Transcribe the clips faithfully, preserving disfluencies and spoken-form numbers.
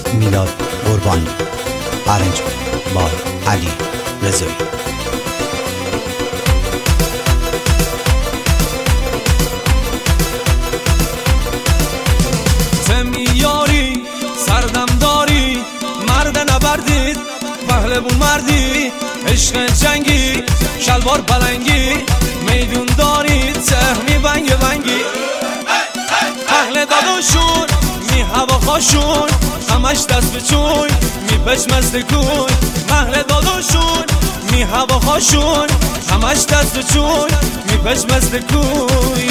میلاد قربانی، ارنج بای علی رضایی. تمیاری سردم داری، مرد نبردید پهلوون مردی، عشق جنگی شلوار پلنگی، میدون دارید سهمی بنگ بنگی. اهل داداشون می هوا خاشون، همش دست به چوی می پشمزد کوی. اهل داداشون می هوا خاشون، همش دست به چوی می پشمزد کوی.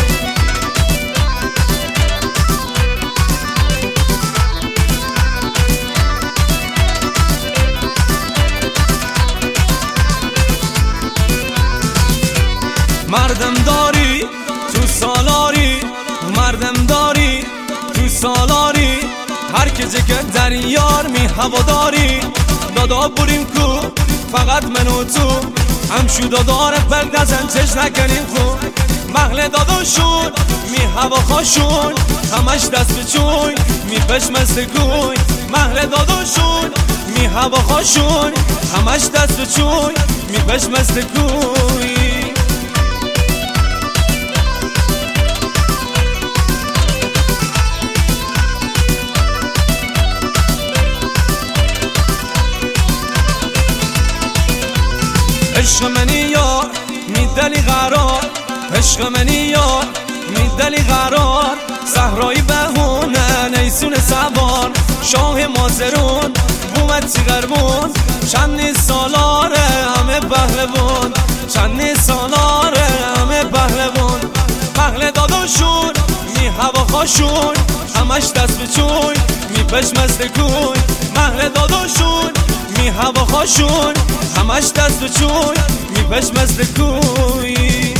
مردم داری تو سالاری، مردم داری تو سالاری، هر کسی که در یار می هوا داری. دادا بریم کو فقط من و تو، همشو دادار پرد نزن چش نکنیم خون. محل داداشون می هوا خاشون، همش دست به چوی می پشمزد کوی. محل داداشون می هوا خاشون، همش دست به چوی می پشمزد کوی. عشق منی یار میدلی قرار، عشق منی یار میدلی قرار. صحرای بهونه نیسون سوار، شاه مازرون بومد چیغربون. چند سالاره همه پهلوون، چند سالاره همه پهلوون. پهل داداشون می هوا خاشون، همش دست به چوی می پشمزد کوی. پهل داداشون می هوا خاشون، همش دست به چوی می پشمزد کوی.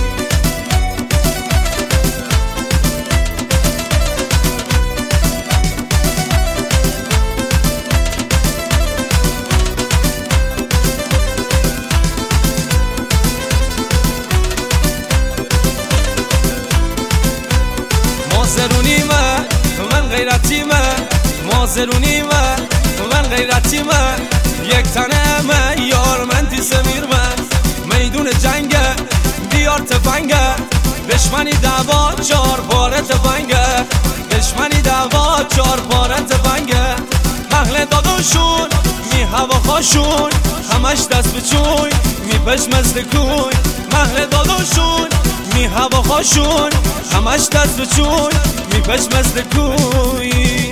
مازرونی من من غیرتی من، مازرونی من من غیرتی من. یک تنه من یار من تی سمیر من، میدون جنگه بیار تفنگه. دشمنی دعوا چار پاره تفنگه، دشمنی دعوا چار پاره تفنگه. اهل داداشون می هوا خاشون، همش دست به چوی می پشمزد کوی. اهل داداشون می هوا خاشون، همش دست به چوی می پشمزد کوی.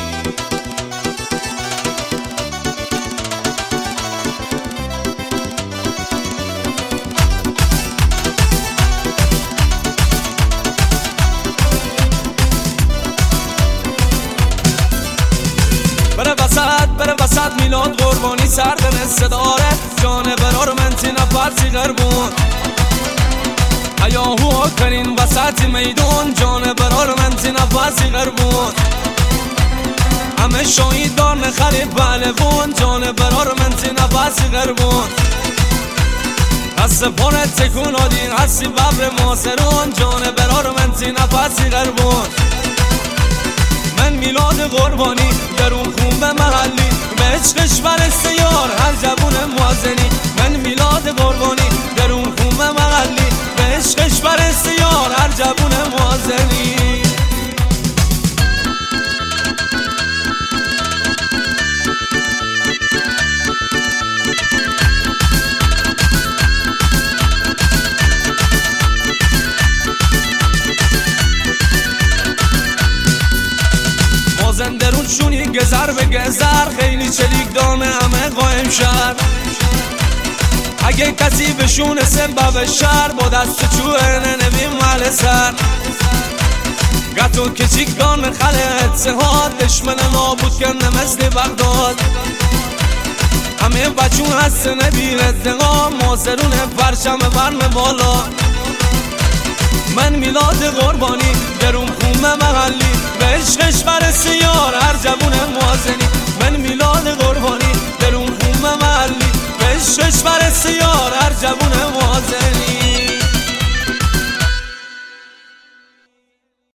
بره وسط بره وسط میلاد قربانی، سردن صداره جان برار من تی نفرسی غربون. هیاهو آخرین وسط میدون، جان برار من تی نفرسی غربون. همه شاهید دار نخری پهلوون، جان برار من تی نفرسی غربون. هست پانت تکون آدین هستی ببر مازرون، جان برار من تی نفرسی غربون. من میلاد قربانی درون خون به محلی، به عشقش برسته یار هر جوون موازنی. من میلاد قربانی درون خون به محلی، به عشقش برسته یار هر جوون موازنی. درونشونی گذر به گذر، خیلی چلیک دانه همه قایم شد. اگه کسی بشونه سبب شر، با دست چوه ننویم محل سر. گتو کچیک دانه خله اتحاد، دشمن نابود کرنه مثل بغداد. همه بچون هست نبیر اتقام، مازرون پرچم برم بالا. من میلاد قربانی درون خونه محلی، به عشقش برسه یار هر جوون موازنی. من میلاد قربانی درون خونه محلی، به عشقش برسه یار هر جوون